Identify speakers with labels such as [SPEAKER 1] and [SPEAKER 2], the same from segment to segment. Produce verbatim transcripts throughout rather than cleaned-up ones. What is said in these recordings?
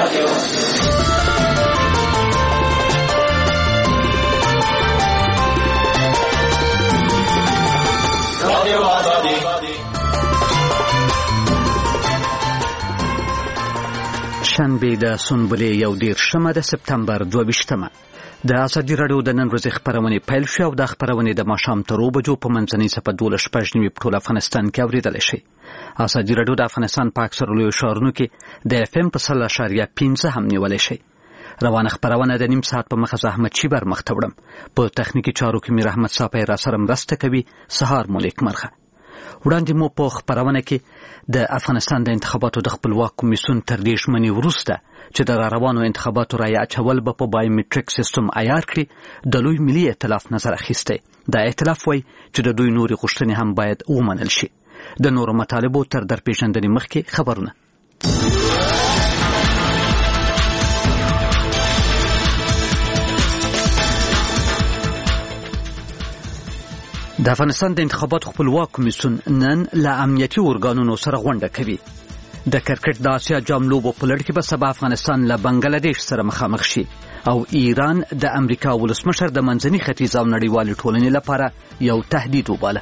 [SPEAKER 1] شنبه د سنبلې یو دېرشمه د سپتمبر دوه ویشتمه. د ازادي راډیو د نن ورځې خپرونې پیل شوې او د خپرونې د ماښام تر اوو بجو په منځنۍ څپه دولس شپږ نوي په ټول افغانستان کې اورېدلی شئ. ازادي راډیو د افغانستان په اکثرو لویو ښارونو کې د اف ام په سل اشاریه پنځه هم نیولی شئ. روانه خپرونه د نیم ساعت په مخه احمد شیبر مخته وړم. په تخنیکي چارو کې میر احمد صافی را سره مرسته کوي. سهار مو نیک مرغه. وړاندې مو په خپرونه کې د افغانستان د انتخاباتو د خپلواک کمیسیون تر دې ژمنې وروسته چې د راروانو انتخاباتو رایه اچول به په بایومټریک سیستم عیار کړي د لوی ملي ائتلاف نظر اخیستی. دا ائتلاف وایي چې د دوی نورې غوښتنې هم باید ومنل شي. د نورو مطالبو تر درپېژندنې مخکې خبرونه. د افغانستان د انتخاباتو خپلواک کمیسیون نن له امنیتي ارګانونو سره غونډه کوي. د کرکټ د آسیا جام لوبو په لړ کې به سبا افغانستان له بنګلادیش سره مخامخ شي او ایران د امریکا ولسمشر د منځني ختیځ او نړیوالې ټولنې لپاره یو تهدید وباله.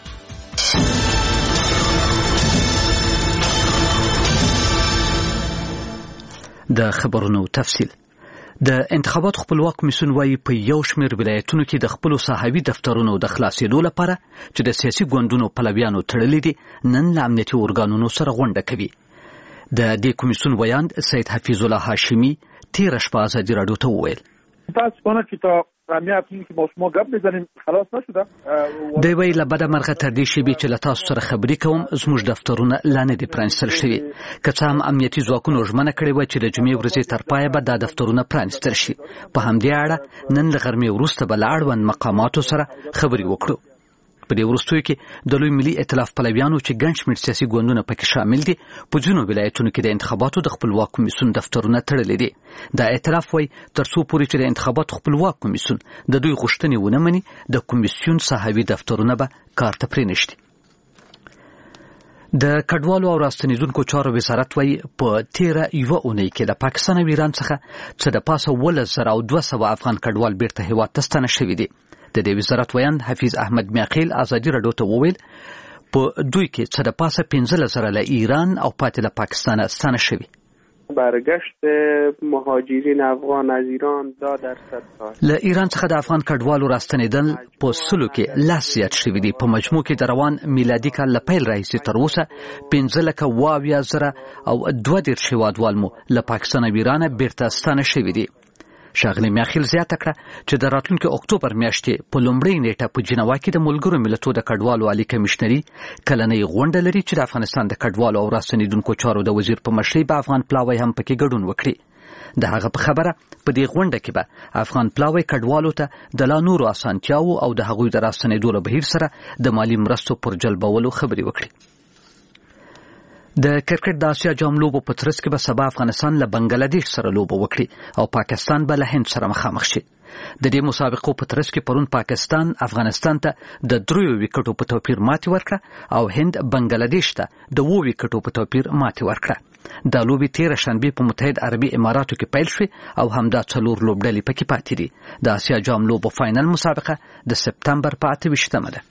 [SPEAKER 1] د خبرونو تفصیل. د انتخاباتو خپلواک کمیسیون وايي په یو شمېر ولایتونو کې د خپلو صحوي دفترونو د خلاصېدو لپاره چې د سیاسي ګوندونو پلویانو تړلي دي نن له امنیتي ارګانونو سره غونډه کوي. د دې کمیسیون ویاند سید حفیظ الله هاشمي تېره شپه ازادي راډیو ته وویل
[SPEAKER 2] متاسفانه چې تا رامیاتین که ما شما گپ بزنیم خلاص نشده.
[SPEAKER 1] دی وایي له بده مرغه تر دې شیبې چې له تاسو سره خبرې کوم زموږ دفترونه لا نه دي پرانیستل شوي. که څه هم امنیتي ځواکونو ژمنه کړې وه چې د جمعې ورځې تر پایه به دا دفترونه پرانیستل شي. په همدې اړه نن له غرمې وروسته به له اړوند مقاماتو سره خبرې وکړو. په دې وروستیو کې د لوی ملي ائتلاف پلویانو چې ګڼ شمېر سیاسي ګوندونه پکې شامل دي په ځینو ولایتونو کې د انتخاباتو د خپلواک کمیسیون دفترونه تړلي دي. دا ائتلاف وایي تر څو پورې چې د انتخاباتو خپلواک کمیسیون د دوی غوښتنې ونه مني د کمیسیون صحوي دفترونه به کار ته پرېنږدي. د کډوالو او راستنیدونکو چارو وزارت وایي په تېره یوه اونۍ کې د پاکستان او ایران څخه څه د پاسه اوولس زره او دوه سوه افغان کډوال بیرته هېواد ته ستانه شوي دي. د دې وزارت ویاند حفیظ احمد میاخیل ازادي راډیو ته وویل په دوی کې څه د پاسه پنځلس زره له ایران او پاتې له پاکستانه ستانه شوي.
[SPEAKER 3] برگشت مهاجرین افغان از ایران دا درصد
[SPEAKER 1] له ایران څخه د افغان کډوالو راستنېدل په سلو کې لاس زیات شوي دي. په مجموع کې د روان میلادي کال له پیل راهیسې تر اوسه پنځه لکه اوه اویا زره او دوه دېرش هېوادوال مو له پاکستان او ایرانه بیرته ستانه شوي دي. ښاغلي میاخیل زیاته کړه چې د راتلونکي اکتوبر میاشتې په لومړۍ نیټه په جنوا کې د ملګرو ملتونو د کډوالو عالي کمیشنري کلنۍ غونډه لري چې د افغانستان د کډوالو او راستنیدونکو چارو د وزیر په مشرۍ به افغان پلاوی هم پکې ګډون وکړي. د هغه په خبره په دې غونډه کې به افغان پلاوی کډوالو ته د لا نورو اسانتیاوو او د هغوی د راستنېدو له بهیر سره د مالي مرستو پر جلبولو خبرې وکړي. د کرکټ د آسیا جام لوبو په ترڅ کې به سبا افغانستان له بنګلادیش سره لوبه وکړي او پاکستان به له هند سره مخامخ شي. د دې مسابقو په ترڅ کې پرون پاکستان افغانستان ته د دریو وکټو په توپیر ماتې ورکړه او هند بنګلادیش ته د اوو وکټو په توپیر ماتې ورکړه. دا لوبې تېره شنبې په متحد عربي اماراتو کې پیل شوې او همدا څلور لوبډلې پکې پاتې دي. د آسیا جام لوبو فاینل مسابقه د سپتمبر په اته ویشتمه ده.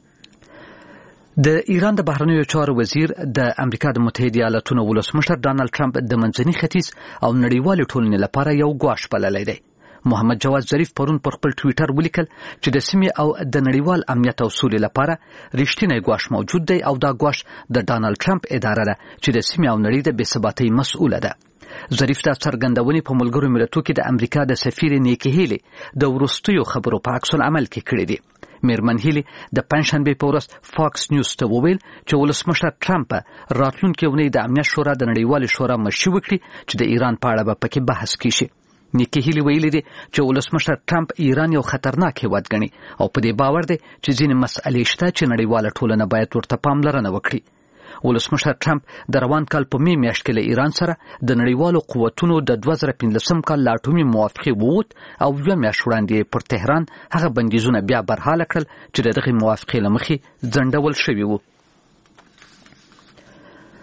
[SPEAKER 1] د ایران د بهرنیو چارو وزیر د امریکا د متحده ایالاتونو ولسمشر ډانلډ ټرمپ د منځني ختیځ او نړیوالې ټولنې لپاره یو ګواښ بللی دی. محمد جواد ظریف پرون پر خپل ټویټر ولیکل چې د سیمې او د نړیوال امنیت او سولې لپاره رښتینی ګواښ موجود دی او دا ګواښ د ډانلډ ټرمپ اداره ده چې د سیمې او نړۍ د بېثباتۍ مسؤله ده. ظریف دا څرګندونې په ملګرو ملتونو کې د امریکا د سفیر نیکي هیلي د وروستیو خبرو په عکس العمل کې کړې دي. میرمن هیلي د پنجشنبې په ورځ فاکس نیوز ته وویل چې ولسمشر ټرمپ راتلونکې اونۍ د امنیت شورا د نړیوالې شورا مشري وکړي چې د ایران په اړه به پکې بحث کیږي. نیکي هیلي ویلي دي چې ولسمشر ټرمپ ایران یو خطرناک هیواد ګڼي او په دې باور دی چې ځینې مسئلې شته چې نړیواله ټولنه باید ورته پاملرنه وکړي. ولسمشر ټرمپ د روان کال په می میاشت کې له ایران سره د نړیوالو قوتونو د دوه زره پنځلسم کال له اټومي موافقې ووت او یوه میاشت وړاندې پر تهران هغه بندیزونه بیا برحاله کړل چې د دغې موافقې له مخې ځنډول شوي وو.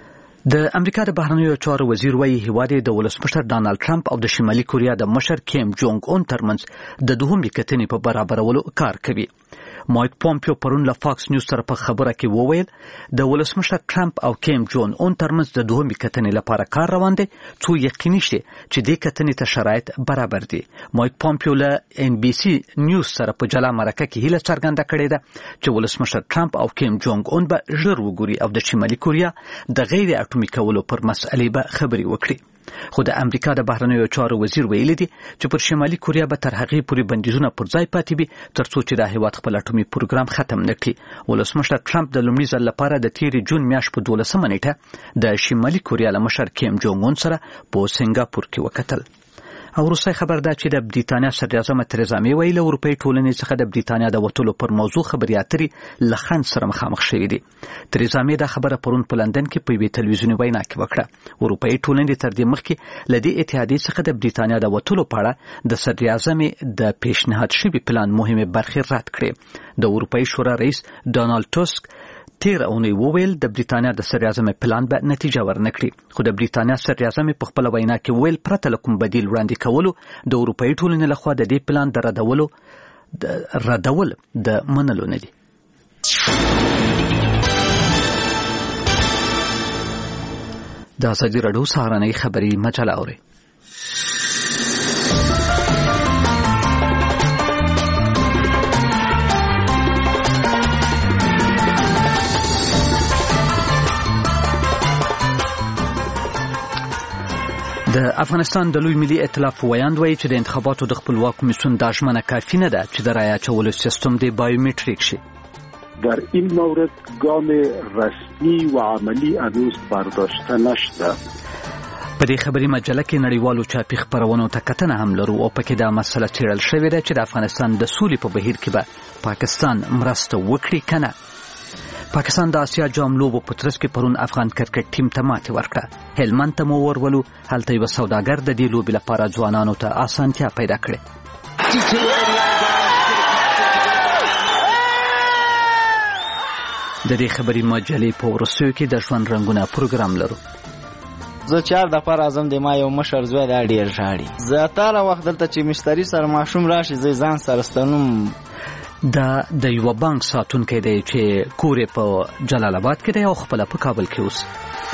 [SPEAKER 1] د امریکا د بهرنیو چارو وزیر وایي هیواد د ولسمشر ډانلډ ټرمپ او د شمالي کوریا د مشر کیم جونګ اون ترمنځ د دوهمې کتنې په برابرولو کار کوي. مایک پومپیو پرون له فاکس نیوز سره په خبره کې وویل د ولسمشر ټرمپ او کیم جون اون ترمنځ د دوهمې کتنې لپاره کار روان دی څو یقیني شي چې د کتنې ته شرایط برابر دي. مایک پومپیو له ان بي سي نیوز سره په جلا مرکه کې هیله څرګنده کړې ده چې ولسمشر ټرمپ او کیم جونګ اون به ژر وګوري او د شمالي کوریا د غیر اټومي کولو پر مسئلې به خبرې وکړي. خو د امریکا د بهرنیو چارو وزیر ویلي دي چې پر شمالي کوریا به تر هغې پورې بندیزونه پر ځای پاتې وي ترڅو چې د هیواد خپل اټومي پروګرام ختم نه کړي. ولسمشر ټرمپ د لومړي ځل لپاره د تیرې جون میاشت په دولسمه نیټه د شمالي کوریا له مشر کیم جونګ اون سره په سنګاپور کې وکتل. او وروستی خبر دا چې د بریتانیا صدراعظمه تریزا مې ویلي اروپایي ټولنې څخه د بریتانیا د وتلو پر موضوع خبرې اترې له خنډ سره مخامخ شوي دي. تریزا مې دا خبره پرون په لندن کې په یوې تلویزیوني وینا کې وکړه. اروپایي ټولنې تر دې مخکې له دې اتحادیې څخه د بریتانیا د وتلو په اړه د صدراعظمې د پیشنهاد شوي پلان مهمې برخې رد کړې. د اروپایي شورا رئیس ډانلډ ټسک تیر اونۍ وویل د بریتانیا د صدراعظمې پلان به نتیجه ورنکړي. خو د بریتانیا صدراعظمې په خپل وینا کې وویل پرته له کوم بدیل وړاندې کولو د اروپایي ټولنې لخوا د دې پلان د ردولو د ردول د منلو نه دي. د ازادي راډیو سهارنۍ خبري مجله اوري. د افغانستان د لوی ملي ائتلاف ویاند وایي چې د انتخاباتو د خپلواک کمیسیون دا ژمنه کافی نه ده چې د رای اچولو سیستم د بایومتریک شي.
[SPEAKER 4] در این مورد گام رسمی و عملی هنوز برداشته نشده.
[SPEAKER 1] په دې خبري مجله کې نړیوالو چاپي خبرونو ته کتنه هم لرو او پکې دا مسله څېړل شوې ده چې د افغانستان د سولې په بهیر کې به پاکستان مرسته وکړي کنه. پاکستان د آسیا جام لوبو په ترڅ کې پرون افغان کرکټ ټیم ته ماتې ورکړه. هلمند ته مو ورولو هلته یو سوداګر د دې لوبې لپاره ځوانانو ته اسانتیا پیدا کړې. د دې خبري مجلې په ورسېو کې د ژوند رنگونه پروګرام لرو.
[SPEAKER 5] زه چار د پر اعظم د ما یو مشر زوی دا ډیر ژاړي. زه تاره وخت دلته چې مشتری سره ماشوم راشي زه ځان سره ستنوم.
[SPEAKER 1] دا د یو بانک ساتونکی دی چې کور په جلال آباد کې دی او خپل په کابل کې اوس.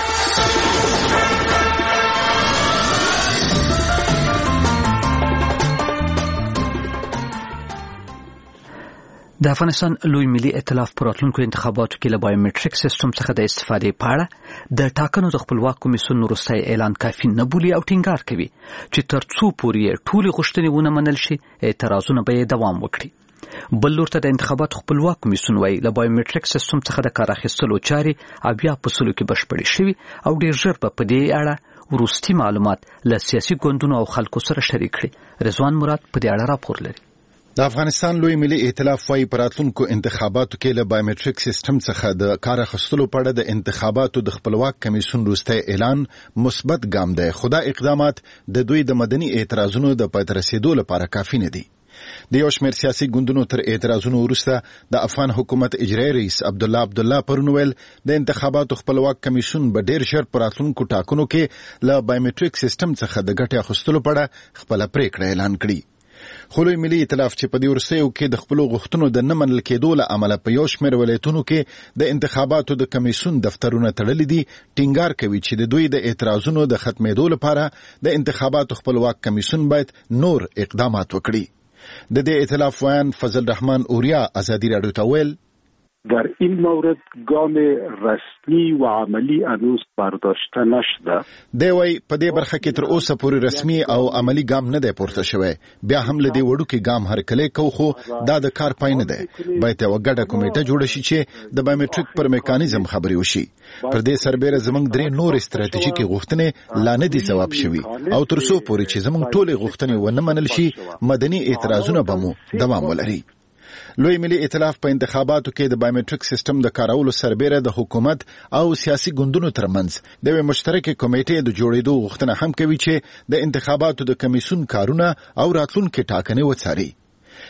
[SPEAKER 1] د افغانستان لوی ملي ائتلاف پر راتلونکو انتخاباتو کې له بایومتریک سیستم څخه د استفادې په اړه د ټاکنو د خپلواک کمیسیون وروستی اعلان کافي نه بولي او ټینګار کوي چې تر څو پورې ټولې غوښتنې ونه منل شي اعتراضونه به یې دوام وکړي. بل لور ته د انتخاباتو خپلواک کمیسیون وایي له بایومتریک سیستم څخه د کار اخیستلو چارې اویا په سلو کې بشپړې شوي او ډېر ژر به په دې اړه وروستي معلومات له سیاسي ګوندونو او خلکو سره شریک کړي. رضوان مراد په دې اړه راپور لري.
[SPEAKER 6] د افغانستان لوی ملي ائتلاف وايي په راتلونکو انتخاباتو کې له بایومتریک سیستم څخه د کار اخیستلو په اړه د انتخاباتو د خپلواک کمیسیون وروستی اعلان مثبت ګام دی، خو دا اقدامات د دوی د مدني اعتراضونو د پای ته رسیدو لپاره کافي نه دي. د یو شمېر سیاسي ګوندونو تر اعتراضونو وروسته د افغان حکومت اجرایي رئیس عبدالله عبدالله پرون ویل د انتخاباتو خپلواک کمیسیون به ډېر ژر په راتلونکو ټاکنو کې له بایومتریک سیستم څخه د ګټې اخیستلو په اړه خپله پرېکړه اعلان کړي. خو لوی ملي ائتلاف چې په دې وروستیو کې د خپلو غوښتنو د نه منل کېدو له امله په یو شمېر ولایتونو کې د انتخاباتو د کمیسیون دفترونه تړلي دي، ټینګار کوي چې د دوی د اعتراضونو د ختمېدو لپاره د انتخاباتو خپلواک کمیسیون باید نور اقدامات وکړي. د دې ائتلاف ویان فضل رحمان اوریا ازادي راډیو ته ویل
[SPEAKER 4] در این مورد گام رسمی و عملی هنوز برداشته نشده.
[SPEAKER 6] دی وای په دې برخه کې تر اوسه پورې رسمي او عملی ګام نه دی پورته شوی. بیا هم له دې وړوکي ګام هرکلی کو خو دا د کار پای نه دی. باید یو ګډه کمیټه جوړه شي چې د بایومتریک پر میکانیزم خبرې وشي. پر دې سربېره زموږ درې نور استراتیژیکي غوښتنې لا نه دي ځواب شوي او تر څو پورې چې زموږ ټولې غوښتنې ونه منل شي مدني اعتراضونه به مو دوام ولري. لوی ملي ائتلاف په انتخاباتو کې د بایومتریک سیستم د کارولو سربېره د حکومت او سیاسي ګوندونو ترمنځ د یوې مشترکې کمیټې د جوړېدو غوښتنه هم کوي چې د انتخاباتو د کمیسیون کارونه او راتلونکي ټاکنې وڅاري.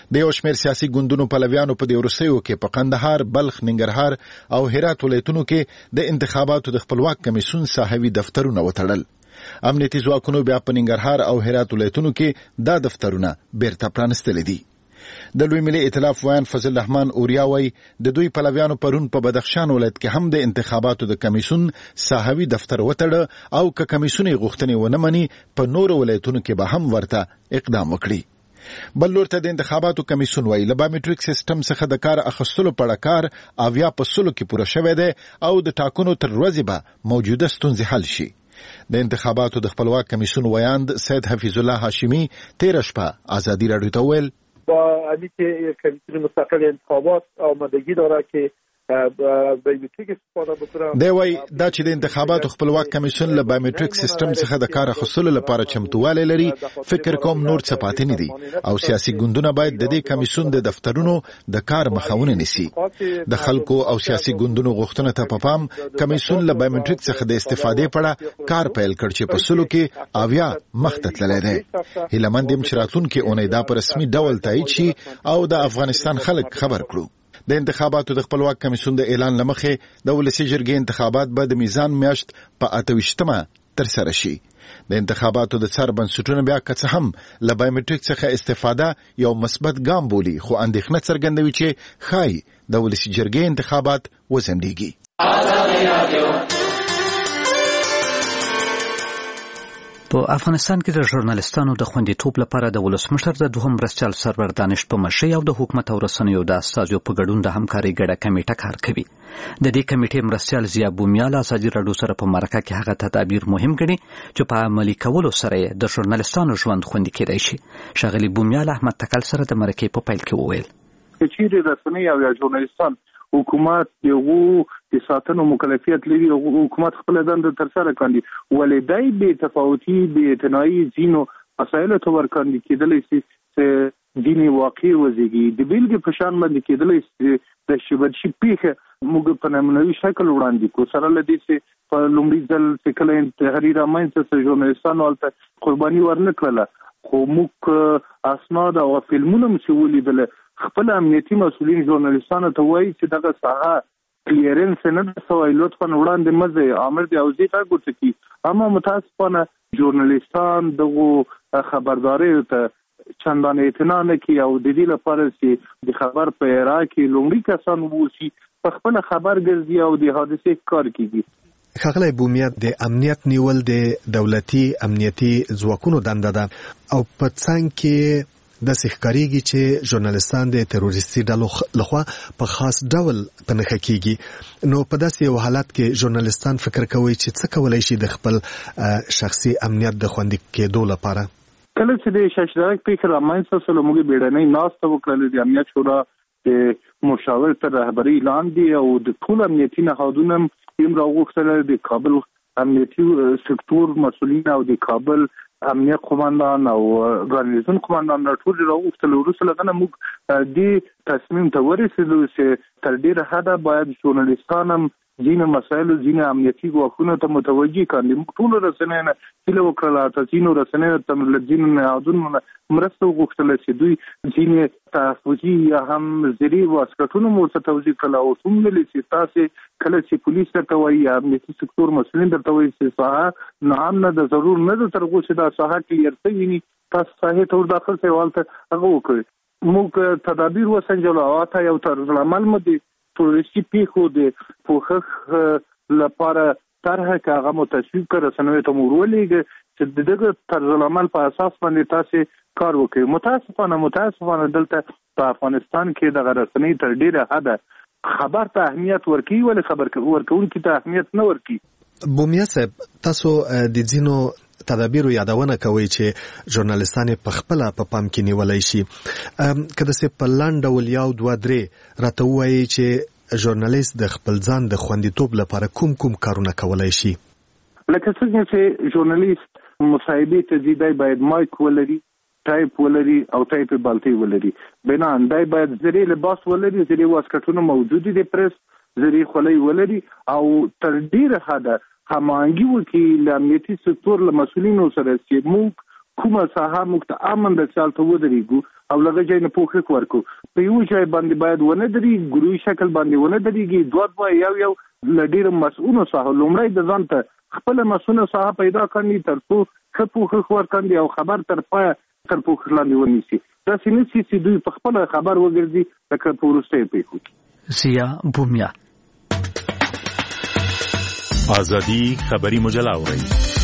[SPEAKER 6] د یو شمېر سیاسي ګوندونو پلویانو په دې وروستیو کې په قندهار، بلخ، ننګرهار او هرات ولایتونو کې د انتخاباتو د خپلواک کمیسیون ساحوي دفترونه وتړل. امنیتي ځواکونو بیا په ننګرهار او هرات ولایتونو کې دا دفترونه بیرته پرانستلي دي. د لوی ملي ائتلاف ویان فضل الرحمن اوریا وایي د دوی پلویانو پرون په بدخشان ولایت کې هم د انتخاباتو د کمیسیون ساحوي دفتر وتړه او که کمیسیون یې غوښتنې ونه مني په نورو ولایتونو کې به هم ورته اقدام وکړي. بل لور ته د انتخاباتو کمیسیون وایي له بایومټریک سیستم څخه د کار اخیستلو په اړه کار اویا په سلو کې پوره شوی دی او د ټاکنو تر ورځې به موجوده ستونزې حل شي. د انتخاباتو د خپلواک کمیسیون ویاند سید حفیظ الله هاشمی تېره شپه ازادي راډیو ته وویل
[SPEAKER 2] با علی که کمیسیون مستقل انتخابات آمادگی داره که بایومټریک استفاده وکړه.
[SPEAKER 6] دی وايي دا چې د انتخاباتو خپلواک کمیسیون له بایومټریک سیستم څخه د کار اخیستلو لپاره چمتووالی لري، فکر کوم نور څه پاتې نه دي او سیاسي ګوندونه باید د دې کمیسیون د دفترونو د کار مخاونه نیسي. د خلکو او سیاسي ګوندونو غوښتنه ته په پام کمیسیون له بایومټریک څخه د استفادې په اړه کار پیل کړ چې په سلو کې اویا مخته تللی دی. هیله مند یم چې راتلونکې اونۍ دا په رسمي ډول تایید شي او د افغانستان خلک خبر کړو. د انتخاباتو د خپلواک کمیسیون د اعلان لمخې د ولسي جرګې انتخابات به د میزان میاشت په اته ویشتمه ترسره شي. د انتخاباتو د څار بنسټونه بیا که څه هم له بایومټریک څخه استفاده یو مثبت ګام بولي، خو اندېښنه څرګندوي چې ښایي د ولسي جرګې انتخابات وځنډېږي.
[SPEAKER 1] په افغانستان کې د ژورنالستانو د خوندیتوب لپاره د ولسمشر د دوهم مرستیال سرور دانش په مشرۍ او د حکومت او رسنیو د استازو په ګډون د همکارۍ ګډه کمیټه کار کوي. د دې کمیټې مرستیال ضیا بومیال ازادي راډیو سره په مرکه کې هغه تدابیر مهم ګڼي چې په عملي کولو سره د ژورنالستانو ژوند خوندي کېدای شي. ښاغلي بومیال احمد تکل سره د مرکې په پیل کې وویل
[SPEAKER 2] چې چیرې رسنۍ او یا ژورنالستان حکومت دغه د ساتنو مکلفیت لري او حکومت خپل دنده تر سره کوي، ولې دای به تفاوتي به اتناعي زینو مسایل ته ورکاندي کېدلې چې دیني واقع وزيږي د بیلګې په شان باندې کېدلې چې د شبرشي پیخه موږ په نمونوي شکل وړاندې کو سره لدی چې په لومړي ځل چې کله تحریر امانت سره ژورنالستانو ولته قرباني ورنکړه، خو موږ اسناد او فلمونه مسولې بل خپل امنیتي مسؤلین ژورنالستانو ته وایي چې دغه ساحه کلیرنس نه ده سوی، لطفا وړاندې مزه امر دی او زی تا ګوت کی اما متاسفانه ژورنالستان دغه خبرداري ته چندان اعتنا نه کوي او د دې لپاره چې د خبر په اړه کې لومړي کسان ووسی په خپل خبر ګرځي او د حادثې کار کوي.
[SPEAKER 7] ښاغلی بومیت د امنیت نیول د دولتي امنیتي ځواکونو دنده ده او په څنګ کې د ښکاریږي چې ژورنالستان د تروریستي ډلو لخوا په خاص ډول تنخه کیږي. نو په داسې یو حالت کې ژورنالستان فکر کوي چې څه کولای شي د خپل شخصي امنیت د خوندي کېدو لپاره.
[SPEAKER 2] کله چې د شاشدارک فکر امانت سره موږ بیړنۍ ناسته وکړه د امنیت شورا د مشاور تر رهبری لاندې او د ټول امنیتي نهادونو هم راغوښتل د کابل امنیتي سکتور مسؤلین او د کابل امنیت قوماندان او ګارنیزون قوماندان ټول راغوښتل ورسره لغنه موږ د تصمیم ته ورسېدو چې تر ډیره حده باید ژورنالستان هم ځینې مسایل ځینې امنیتي ګواښونو ته متوجه کړي. موږ ټول رسنۍ نه هیله وکړله ته ځینو رسنیو ته له ځینو نهادونو مرسته وغوښتله چې دوی ځینې تحفظي یا هم زري واسکټونه مو ورته توضیح کړله او څوم ویلي چې تاسې کله چې پولیس درته وایي یا امنیتي سکتور مسؤلین درته وایي چې ساحه نام نه ده ضرور نه ده تر هغو چې دا ساحه کلیر شوي وي تاسو ساحې ته ور داخل شئ هلته هغه وکړئ. موږ تدابیر وسنجولو او حتی یو طرزالعمل مو د تروریستي پیښو د پوښښ لپاره طرحه که هغه مو تصویب کړه رسنیو ته مو ورولېږه چې د دغه طرزالعمل په اساس باندې تاسې کار وکړئ. متاسفانه متاسفانه دلته په افغانستان کې دغه رسنۍ تر ډیره حده خبر ته اهمیت ورکوي ولې خبر ورکوونکي ته اهمیت نه ورکوي.
[SPEAKER 7] بومیا صاحب تاسو د ځینو تدابیرو یادونه کوي چې ژورنالستان په خپل په پام کې نیولای شي. کله چې په لاند ډول یو دوه درې راته وایي چې ژورنالیست د خپل ځان د خوندیتوب لپاره کوم کوم کارونه کولای شي.
[SPEAKER 2] لکه څنګه چې ژورنالیست مصاحبې ته ځي دی باید مایک ولري، ټایپ ولري او ټایپ بالتي ولري. بنان دی باید زری لباس ولري، زری واسکټونه موجود دي، پریس زری خولۍ ولري او تر ډیره حده هماهنګي وکړي له امنیتي سکتور له مسؤلینو سره چې موږ کومه ساحه موږ ته امن د چال ته ودرېږو او لږه ځای نه پوښښ ورکو په یو ځای باندې باید ونه درېږي ګروي شکل باندې ونه درېږي دوه دوه یو یو له ډېرو مسؤلو څخه لومړی د ځان ته خپله مسؤله ساحه پیدا کړي تر څو ښه پوښښ ورکړي او خبر تر پایه تر پوښښ لاندې ونیسي داسې نه شي چې دوی په خپله خبر وګرځي لکه په وروستیو پیښو کې.
[SPEAKER 1] زیا بومیا
[SPEAKER 8] آزادی خبری مجله اورئ.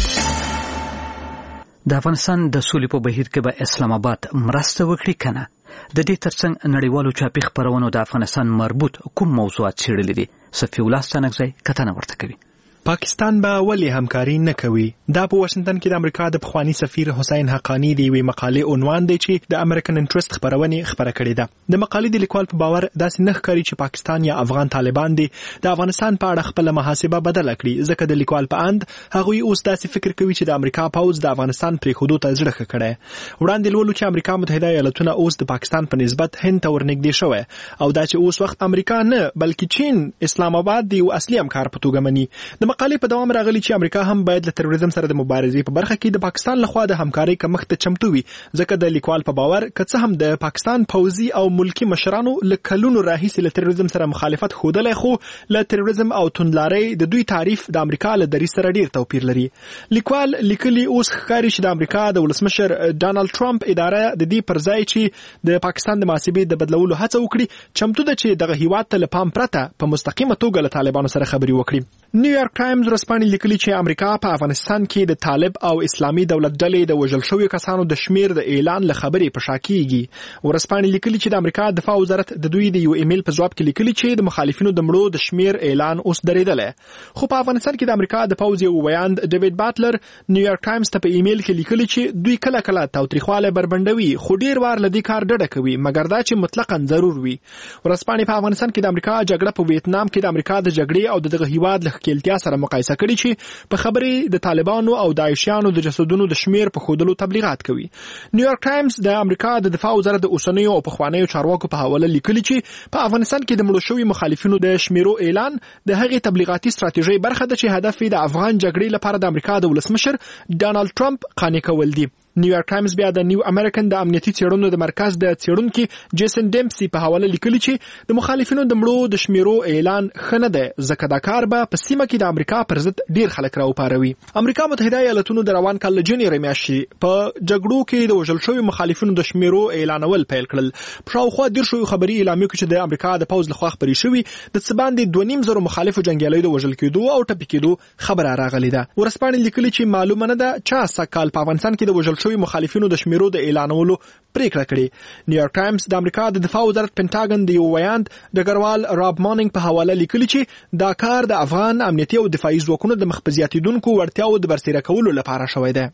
[SPEAKER 1] د افغانستان د سولې په بهیر کې به اسلام آباد مرسته وکړي کنه. د دې ترڅنګ نړیوالو چاپي خبرونو د افغانستان مربوط کوم موضوعات څېړلي دي؟ صفي الله ستانکزی کتنه ورته کوي.
[SPEAKER 9] پاکستان به ولې همکاري نه کوي؟ دا په واشنگټن کې د امریکا د پخوانی سفیر حسین حقانی دی وی مقالې عنوان دی چې د امریکن انټرست خبرونه خبره کړې ده. د مقالې د لیکوال په باور داسې نه ښکاري چې پاکستان یا افغان طالبان دي د افغانستان په اړه خپل محاسبه بدل کړي، ځکه د لیکوال په اند هغوی اوس داسې فکر کوي چې د امریکا پوز د افغانستان پرې خودو ته زړه ښه کړي. وړاندې لولو چې امریکا متحده ایالاتونه اوس د پاکستان په نسبت هند ته ورنږدې شوی او دا چې اوس وخت امریکا نه بلکې چین اسلام آباد دی او اصلي همکار په توګه مني. د مقالې په دوام راغلی چې امریکا هم باید له تروریزم سره د مبارزې په برخه کې د پاکستان لخوا د همکارۍ کمښت ته چمتو وي، ځکه د لیکوال په باور که څه هم د پاکستان پوځي او ملکی مشرانو له کلونو راهیسې له تروریزم سره مخالفت ښودلی، خو له تروریزم او توندلارۍ د دوی تعریف د امریکا له دریځ سره ډیر توپیر لري. لیکوال لیکلي اوس ښکاري چې د امریکا د ولسمشر ډانلډ ټرمپ اداره د دې پر ځای چې د پاکستان د محاسبې د بدلولو هڅه وکړي، چمتو ده چې دغه هیواد ته له پام پرته په مستقیمه توګه له طالبانو سره خبرې وکړي. نیویارک ټایمز ورځپاڼې لیکلي چې امریکا په افغانستان کې د طالب او اسلامي دولت ډلې د وژل شویو کسانو د شمیر د اعلان له خبرې په شا کېږي. ورځپاڼې لیکلي چې د امریکا دفاع وزارت د دوی د یو ایمیل په ځواب کې لیکلي چې د مخالفینو د مړو د شمیر اعلان اوس درېدلی، خو په افغانستان کې د امریکا د پوځ یو ویاند ډیوډ باتلر نیویارک ټایمز ته په ایمیل کې لیکلي چې دوی کله کله تاوتریخوالی بربنډوي، خو ډیر وار له دې کار ډډه کوي مګر دا چې مطلقاً ضرور وي. ورځپاڼې په افغانستان کې د امریکا جګړه په ویتنام کې د امریکا د جګړې او دغه هیواد له ښکېلتیا سره مقایسه کړي چې په خبرې د طالبانو او داعشیانو د جسدونو د شمیر په ښودلو تبلیغات کوي. نیویارک ټایمز د امریکا د دفاع وزارت د اوسنیو او پخوانیو چارواکو په حواله لیکلي چې په افغانستان کې د مړو شوي مخالفینو د شمیرو اعلان د هغې تبلیغاتي ستراتیژۍ برخه ده چې هدف یې د افغان جګړې لپاره د امریکا د ولسمشر ډانلډ ټرمپ قانع کول دي. نیویارک ټایمز بیا د نیو امریکن د امنیتي څېړنو د مرکز د څېړونکي جیسن ډیمسي په حواله لیکلي چې د مخالفینو د مړو د شمیرو اعلان ښه نه دی، ځکه دا کار به په سیمه کې د امریکا پر ضد ډیر خلک راوپاروي. امریکا متحده ایالاتونو د روان کال له جنوري میاشتې په جګړو کې د وژل شویو مخالفینو د شمیرو اعلانول پیل کړل. په شاوخوا دېرش شویو خبري اعلامیو کې چې د امریکا د پوځ لخوا خپرې شوي د څه باندې دوه نیم زرو مخالفو جنګیالیو د وژل کېدو او ټپي کېدو خبره راغلې ده. ورځپاڼې لیکلي چې معلومه نه ده چا سږ کال په افغانستان کې د وژل شویو مخالفینو د شمیرو د اعلانولو پریکړه کړې. نیویارک ټایمز د امریکا د دفاع وزارت پینټاګن د یو ویاند ډګروال راب مانینګ په حواله لیکلي چې دا کار د افغان امنیتي او دفاعي ځواکونو د مخ په زیاتېدونکو وړتیاو د برسېره کولو لپاره شوی دی.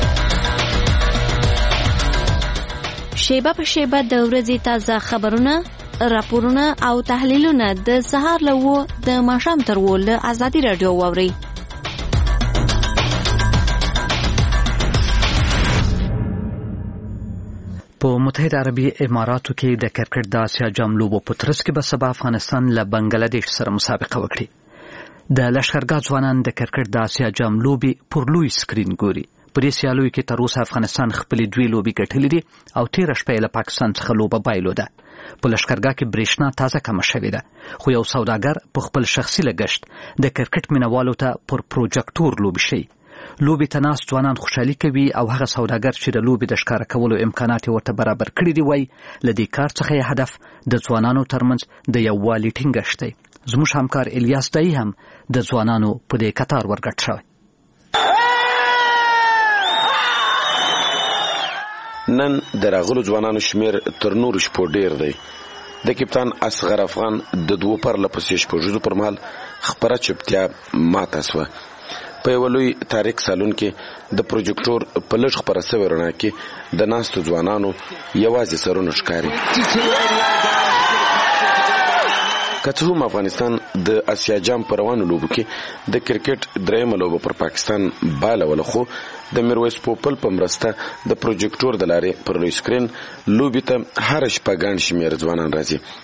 [SPEAKER 10] شیبه په شیبه د ورځې تازه خبرونه، راپورونه او تحلیلونه د سهار له اوه د ماښام تر اوه له ازادي راډیو واورئ.
[SPEAKER 1] په متحده عربي اماراتو کې د کرکټ د اسیا جام لوبو په ترڅ کې به سبا افغانستان له بنگلاديش سره مسابقه وکړي. د لښکرګاه ځوانان د کرکټ د اسیا جام لوبې پر لوی سکرین ګوري. په دې سیالیو کې تر اوسه افغانستان خپلې دوې لوبې ګټلې دي او تېره شپه یې له پاکستان څخه لوبه بایلوده. په لښکرګاه کې برېښنا تازه کمه شوې ده، خو یو سوداګر په خپل شخصي لګښت د کرکټ مینوالو ته پر پروجیکټور لوبې شي. لوبې ته ناست ځوانان خوشحالي کوي او هغه سوداګر چې د لوبې د ښکاره کولو امکانات یې ورته برابر کړي دي وایي له دې کار څخه یې هدف د ځوانانو ترمنځ د یووالي ټینګښت دی. زموږ همکار الیاس دایی هم د ځوانانو په دې کتار ورګډ شوی.
[SPEAKER 11] نن د راغلو ځوانانو شمیر تر نورو شپو ډیر دی. د کپتان اصغر افغان د دوو پرله پسې شپږیزو پر مهال خپره چوپتیا ماته سوه. په یوه لوی تاریک سالون کې د پروجیکټور په لږ خپره سوې رڼا کې د ناستو ځوانانو یوازې سرونه ښکاري. که څه هم افغانستان د اسیا جام په روانو لوبو کې د کرکټ درېیمه لوبه پر پاکستان بالوله، خو د میرویس پوپل په مرسته د پروجیکټور د لارې پر لوی سکرین لوبې ته هره شپه ګڼ شمېر ځوانان راځي.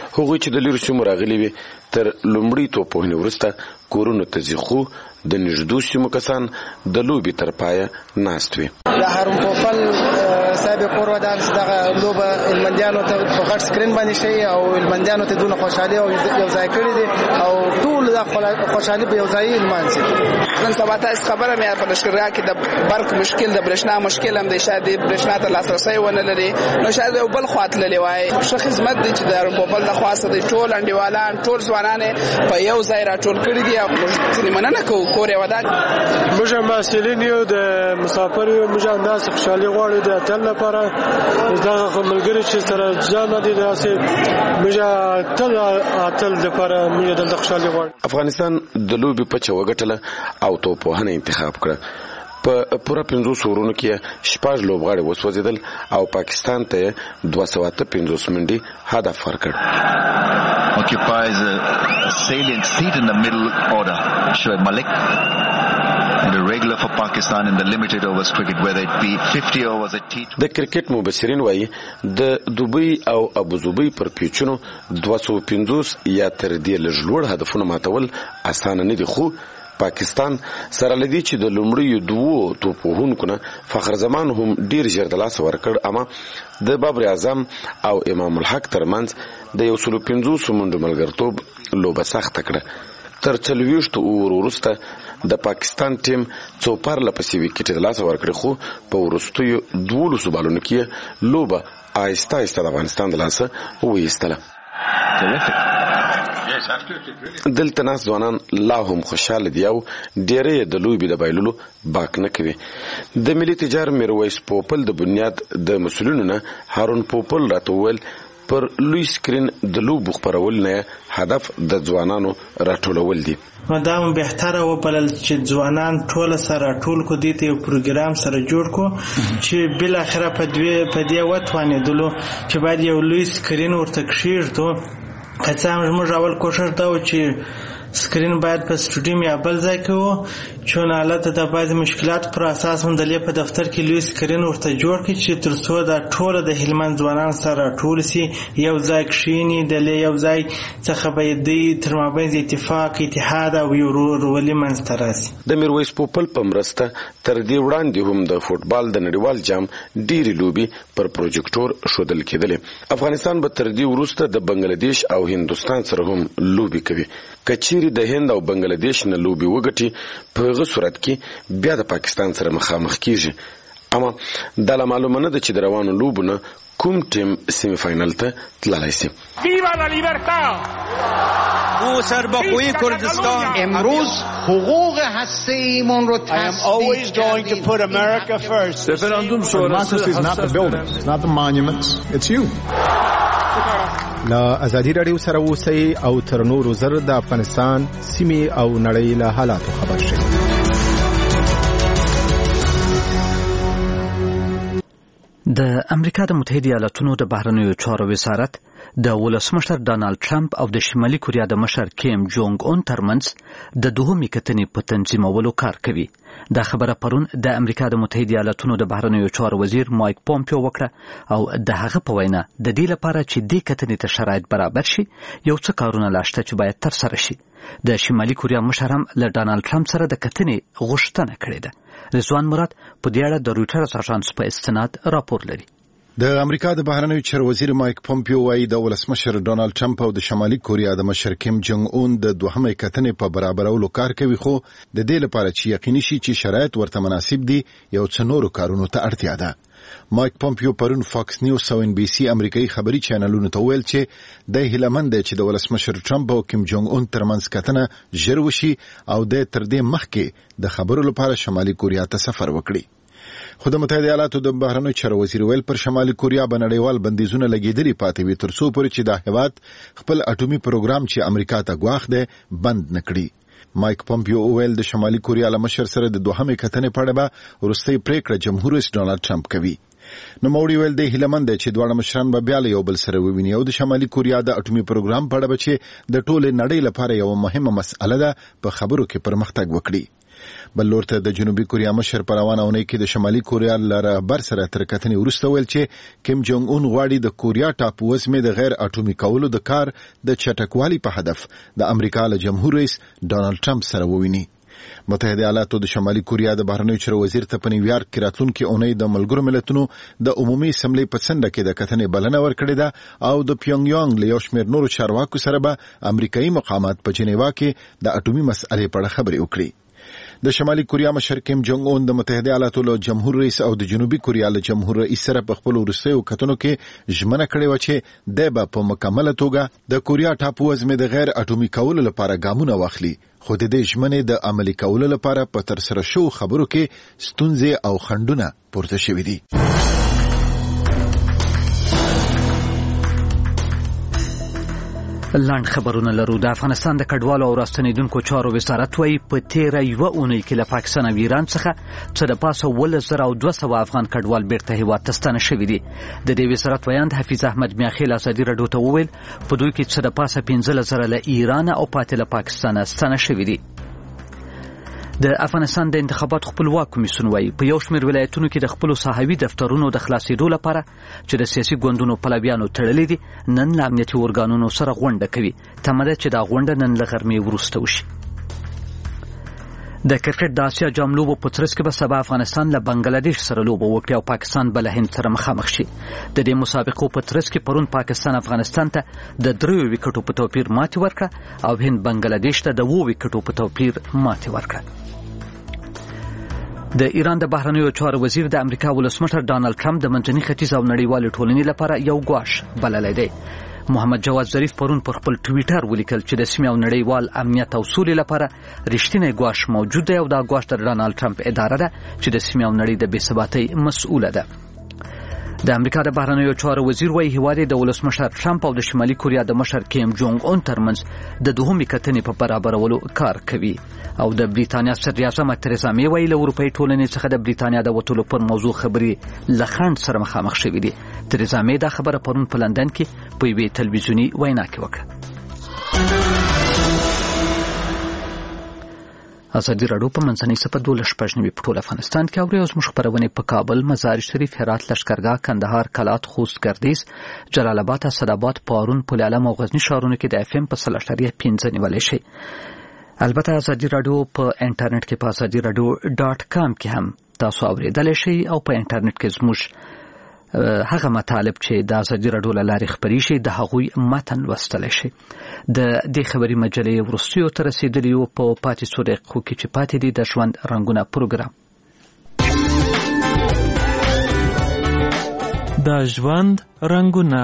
[SPEAKER 11] هغوی چې د لیرو سیمو راغلي وي تر لومړي توپوهنې وروسته کورونو ته ځي، خو د نږدې سیمو کسان د لوبې تر پایه ناست وي.
[SPEAKER 12] د هارون پوپل صاحب کور ودان دغه لوبه هلمندیانو ته په غټ سکرین باندې شي او هلمندیانو ته دونه خوشحالي او یو ځای کړي دي او ټول د خوشحالي په یو ځای لمانځي.
[SPEAKER 13] نن سبا تاسو خبره مې په لشکرګاه کې د برق مشکل د برېښنا مشکل هم دی، شاید برېښنا ته لاسرسی ونه لري، نو شاید یو بل خوا تللی وای. ښه خدمت دی چې د هارون پوپل د خوا څخه د ټول انډیوالان ټول ځوانان په یو ځای راټول کړي دي او موږ ځینې مننه کوو کور یې ودان.
[SPEAKER 14] موږ محصلین یو د مسافر یو، موږ همداسې خوشحالي غواړو د اتل لپاره. دغه ملګري چې سره جامع دي داسې موږ تل اتل لپاره موږ دلته خوشحالي غواړو.
[SPEAKER 11] افغانستان د لوبې پچه وګټله او توپوهنه انتخاب کړه. په پوره پنځوس اورونو کې شپږ لوبغاړي وسوځېدل او پاکستان ته دوه سوه اته پنځوس منډې هدف ورکړ.
[SPEAKER 15] occupies a salient seat in the middle order. Shoaib Malik, and a regular for Pakistan in the limited overs cricket, whether it be fifty overs at T twenty.
[SPEAKER 11] د کرکټ مبصرین وایي د دوبۍ او ابوظبي پر پیچونو دوه سوه پنځوس یا تر دې لږ لوړ هدفونه ماتول اسانه نه دي، خو پاکستان سره لدی چې د لومړیو دوو توپوهونکو نه فخر زمان هم ډیر ژر د لاس ورکړ، اما د بابر اعظم او امام الحق ترمنځ د یو سلو پنځوسو منډو ملګرتوب لوبه سخته کړه. تر څلوېښتو اوور وروسته د پاکستان ټیم څو پرله پسې وکټې د لاسه ورکړې، خو په وروستیو دولسو بالونو کې لوبه آهسته آهسته د افغانستان د لاسه وایستله. دلته ناست ځوانان لا هم خوشحاله دي او ډېری د لوبې د بایللو باک نه کوي. د ملي تجار میرویس پوپل د بنیاد د مسؤلینو نه هارون پوپل راته وویل پر لوی سکرین د لوبو خپرول نه هدف د ځوانانو راټولول دي.
[SPEAKER 16] مدام بهتره وبلل چې ځوانان ټول سره ټول کو دي ته یو پروګرام سره جوړ کو چې بل اخره په دې په دې وټوانېدلو چې باید یو لوی سکرین ورته کښیږدو. که څه هم موږ اول کوشش دا و چې سکرین باید په سټوډیوم یا بل ځای کې و، چون حالت د بعضې مشکلات پر اساس هم د لې په دفتر کې لوی سکرین ورته جوړ کړي چې تر څو دا ټوله د هلمند ځوانان سره ټول سي یو ځای کښېني، د لې یو ځای څخه به یې دوی تر مابین اتفاق اتحاد او یو ورورولي منځته راسي.
[SPEAKER 11] د میرویس پوپل په مرسته تر دې وړاندې هم د فوټبال د نړیوال جام ډېرې لوبې پر پروجیکټور ښودل کېدلې. افغانستان به تر دې وروسته د بنګلادیش او هندوستان سره هم لوبې کوي. که چیرې د هند او بنګلادیش نه لوبې وګټي په هغه صورت کې بیا د پاکستان سره مخامخ کیږي، اما دا لا معلومه نه ده چې د روانو لوبو نه کوم ټیم سیمی فاینل ته تللی سي.
[SPEAKER 17] ویوا لا لیبرتا
[SPEAKER 18] او سربخوی کردستان
[SPEAKER 19] امروز حقوق هسته‌ایمون رو تثبیت کردیم.
[SPEAKER 20] رفراندوم شورای is not the buildings, it's not the monuments, it's you.
[SPEAKER 21] لا ازادي رادیو سره اوسئ او تر نورو زر د افغانستان سیمې او نړۍ له حالاتو خبر شئ.
[SPEAKER 1] د امریکا د متحده ایالاتونو د بهرنیو چارو وزارت د ولسمشر ډانلډ ټرمپ او د شمالي کوریا د مشر کیم جونګ اون ترمنځ د دوهمې کتنې په تنظیمولو کار کوي. دا خبره پرون د امریکا د متحده ایالاتونو د بهرنیو چارو وزیر مایک پومپیو وکړه او د هغه په وینا د دې لپاره چې دې کتنې ته شرایط برابر شي یو څه کارونه لا شته چې باید ترسره شي. د شمالي کوریا مشر هم له ډانلډ ټرمپ سره د کتنې غوښتنه کړې ده. رضوان مراد په دې اړه د رویټرز اژانس په استناد راپور لري.
[SPEAKER 6] د امریکا د بهرنیو چارو وزیر مایک پومپیو وايي د ولسمشر ډونالد ټرمپ او د شمالي کوریا د مشر کیم جونګ اون د دوهمې کتنې په برابرولو کار کوي، خو د دې لپاره چې یقیني شي چې شرایط ورته مناسب دي یو څه نورو کارونو ته اړتیا ده. مایک پومپیو پرون فاکس نیوز او ان بي سي امریکایي خبري چینلونو ته ویل چې د هیلمند چې د ولسمشر ټرمپ او کیم جونګ اون ترمنځ کتنه ژر وشي او د تر دې مخکې د خبرو لپاره شمالي کوریا ته سفر وکړي. خو د متحده ایالاتو د بهرنیو چارو وزیر ویل پر شمالي کوریا به نړیوال بندیزونه لګیدلي پاتې وي تر څو پورې چې دا هیواد خپل اټومي پروګرام چې امریکا ته ګواښ دی بند نکړي. مایک پومپیو ویل د شمالي کوریا له مشر سره د دوهمې کتنې په اړه به وروستۍ پریکړه جمهور رئیس ډونالد ټرمپ کوي. نو موري ویل د هیلمند چې دواړه مشران به بیا له یو بل سره وویني او د شمالي کوریا د اټومي پروګرام په اړه چې د ټولې نړۍ لپاره یو مهمه مسأله ده په خبرو کې پرمختګ وکړي. بل لور ته د جنوبي کوریا مشر په روانه اونۍ کې د شمالي کوریا له رهبر سره تر کتنې وروسته ویل چې کیم جونګ اون غواړي د کوریا ټاپو وزمې د غیر اټومي کولو د کار د چټکوالي په هدف د امریکا له جمهور رئیس ډانلډ ټرمپ سره وویني. متحده ایالاتو د شمالي کوریا د بهرنیو چارو وزیر ته په نیویارک کې راتلونکي اونۍ د ملګرو ملتونو د عمومي اسمبلی په څنډه کې د کتنې بلنه ورکړې ده او د پیونګ یانګ له یو شمېر نورو چارواکو سره به امریکایي مقامات په جنیوا کې د اټومي مسئلې په اړه خبرې وکړي. د شمالي کوریا مشر کیم جونګ اون د متحده ایالاتو له جمهور رئیس او د جنوبي کوریا له جمهور رئیس سره په خپل وروستیو کتنو کې ژمنه کړې و چې د به په مکمله توګه د کوریا ټاپو وزمې د غیر اټومي کولو لپاره ګامونه واخلي، خو د دې ژمنې د عملي کولو لپاره په ترسره شوو خبرو کې ستونزې او خنډونه پورته شوي دي.
[SPEAKER 1] لاند خبرونه لرو. د افغانستان د کډوالو او راستنیدونکو چارو وزارت وايي په تیره یوه اونۍ کې له پاکستان او ایران څخه څه د پاسه اوولس زره او دوه سوه افغان کډوال بیرته هیواد ته ستانه شوي دي. د دې وزارت ویاند حفیظ احمد میاخیل ازادي راډیو ته وویل په دوی کې څه د پاسه پنځلس زره له ایران او پاتې له پاکستان ستانه شوي دي. د افغانستان د انتخاباتو خپلواک کمیسیون وايي په یو شمېر ولایتونو کې د خپلو ساحوي دفترونو د خلاصېدو لپاره چې د سیاسي ګوندونو پلویانو تړلي دي نن له امنیتي ارګانونو سره غونډه کوي. تمه ده چې دا غونډه نن له غرمې وروسته وشي. د کرکټ د آسیا جام لوبو په ترڅ کې به سبا افغانستان له بنگلاديش سره لوبه وکړي او پاکستان به له هند سره مخامخ شي. د دې مسابقو په ترڅ کې پرون پاکستان افغانستان ته د دریو وکټو په توپیر ماتې ورکړه او هند بنگلاديش ته د اوو وکټو په توپیر ماتې ورکړه. د ایران د بهرنیو چارو وزیر د امریکا ولسمشر ډانلډ ټرمپ د منځني ختیځ او نړیوالې ټولنې لپاره یو ګواښ بللی دی. محمد جواد ظریف پرون پر خپل ټویټر ولیکل چې د سیمې او نړیوال امنیت او سولې لپاره رښتینی ګواښ موجود دی او دا ګواښ د ډانلډ ټرمپ اداره ده چې د سیمې او نړۍ د بې ثباتۍ مسؤله ده. د امریکا د بهرنیو چارو وزیر وايي هیواد د ولسمشر ټرمپ او د شمالي کوریا د مشر کیم جونګ اون ترمنځ د دوهمې کتنې په برابرولو کار کوي او د بریتانیا صدر اعظم تریزا مې وايي له اروپایي ټولنې څخه د بریتانیا د وتلو پر موضوع خبرې له خنډ سره مخامخ شوي دي. تریزا مې دا خبره پرون په لندن کې په یوې تلویزیوني وینا کې وکړه. ازادي راډیو په منځنۍ صفه دولس شپږ نوي په ټول افغانستان کې اوري او زموږ خپرونې په کابل، مزار شریف، هرات، لښکرګاه، کندهار، کلات، خوست، ګردیز، جلال آباد، اسداباد، پارون، پل علم او غزنی ښارونو کې د اف ام په سل اشاریه پنځه نیولی شي. البته ازادي راډیو په انټرنیټ کې په ازادي راډیو ډاټ کام کې هم تاسو اوریدلی شئ او په انټرنیټ کې زموږ هغه مطالب چې د ازادي راډیو له لارې خپرې شي د هغوی متن لوستلی شي. د دې خبري مجلې وروستیو ته رسېدلي یو په پاتې څو دقیقو کې چې پاتې دي د ژوند رنګونه پروګرام.
[SPEAKER 3] د ژوند رنګونه.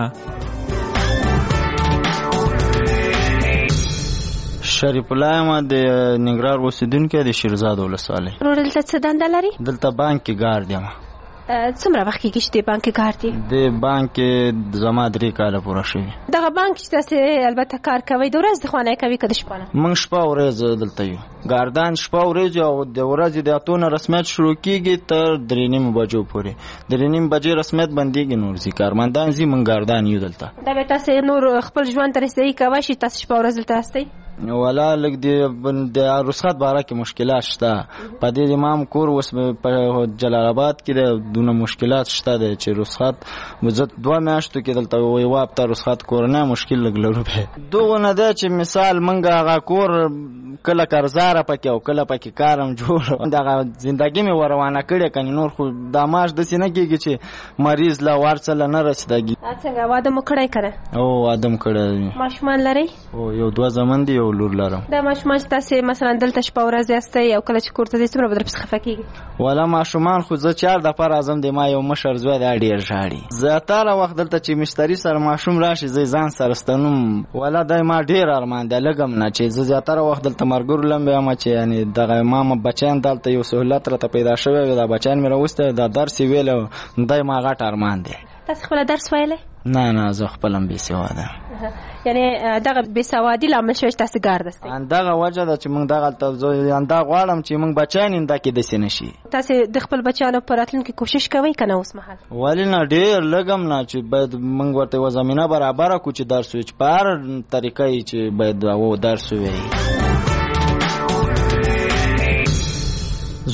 [SPEAKER 5] شریف الله ما د ننګرهار اوسیدونکی د شیرزاد ولسوالۍ.
[SPEAKER 10] دلته څه دنده لري؟
[SPEAKER 5] دلته بانک کې ګارد یم.
[SPEAKER 10] څومره وخت کېږي چې د بانک کې کار دی؟
[SPEAKER 5] د بانک کې زما درې کاله پوره شوي.
[SPEAKER 10] دغه بانک چې تاسې البته کار کوئ د ورځې خوا نه کوي که د شپه نه؟
[SPEAKER 5] موږ شپه ورځ دلته یو. ګاردان شپه ورځ او د ورځې د اتو نه رسمیت شروع کېږي تر درې نیمو بجو پورې. درې نیمې بجې رسمیت بندېږي، نور ځي کارمندان ځي، موږ ګاردان یو دلته.
[SPEAKER 10] دا بیا تاسې نور خپل ژوند ته رسیدګي کوی شئ؟ تاسې شپه ورځ دلته هستئ؟
[SPEAKER 5] ولا لږ د رخصت باره کې مشکلات شته. په دې د مام کور اوس په جلال آباد کې د دونه مشکلات شته دی چې رخصت زه دوه میاشتو کې دلته یوه هفته رخصت کورنی مشکل لږ لرو دی. دغه نه دی چې مثال موږ هغه کور کله قرضداره پکې او کله پکې کار هم جوړ دغه زندګي مې وروانه کړې کنې نور خو دا معاش داسې نه کېږي چې مریض له ورڅه له نه رسیدګي.
[SPEAKER 10] څنګه واده مو کړی که نه؟
[SPEAKER 5] او واده م کړی.
[SPEAKER 10] ماشومان لرئ؟
[SPEAKER 5] او یو دوه زامن دي یو لور لرم.
[SPEAKER 10] دا ماشومان چې تاسې مثلا دلته شپه ورځ یاستئ او کله چې کور ته ځئ څومره به درپسې خفه کېږي؟
[SPEAKER 5] والا ماشومان خو زه چار دفعه راځم د ما یو مشر زوی دی ډېر ژاړي. زیاتره وخت دلته چې مشتري سره ماشوم راشي زه ځان سره ستنوم. والا دی ما ډېر ارمان دی لږ هم نه چې زه زیاتره وخت دلته مرګرو لم یم چې یعنې دغه ما بچیان دلته یو سهولت راته پیدا شوی وي دا بچیان مې راوستی دا درس یې ویلی دی ما غټ ارمان دی.
[SPEAKER 10] تاسې خپله درس ویلی؟
[SPEAKER 5] نه نه زه خپل هم بې سواده.
[SPEAKER 10] یعنې دغه بې سوادي لامل شوی چې تاسې ګارد استئ؟
[SPEAKER 5] همدغه وجه ده چې موږ دغلته همدا غواړم چې موږ بچیان همدا کې داسې نه شي.
[SPEAKER 10] تاسې د خپل بچیانو په راتلونکي کوشش کوئ که نه اوس مهال؟
[SPEAKER 5] ولې نه ډېر لږ هم نه چې باید موږ ورته یوه زمینه برابره کړو چې درس ووایي چې په هر طریقه یې چې باید درس ووایي.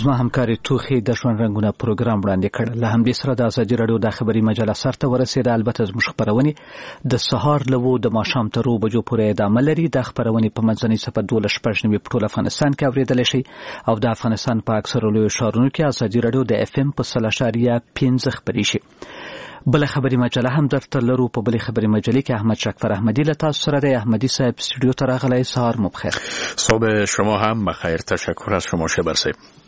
[SPEAKER 1] زما همکاري توخي د ژوند رنګونه پروګرام وړاندې کړ. له همدې سره د ازادي رادیو د خبري مجله سرته ورسېده. البته زموږ خبرونه د سهار لوو د ماښام تر اوه بجو پورې ادامه لري. د خبرونه په منځنۍ صفحه دولس شپږ نوي په ټول افغانستان کې اوریدل شي او د افغانستان په اکثره لوی ښارونو کې ازادي رادیو د اف ام په صفر اشاریه پنځه خبري شي. بل خبري مجله هم درته لرو. په بل خبري مجله کې احمد شکفر احمدی له تاسو سره دی. احمدی صاحب استودیو ته راغلی. سهار مو بخیر.
[SPEAKER 8] صبح شما هم بخیر. تشکر از شما شبر صاحب.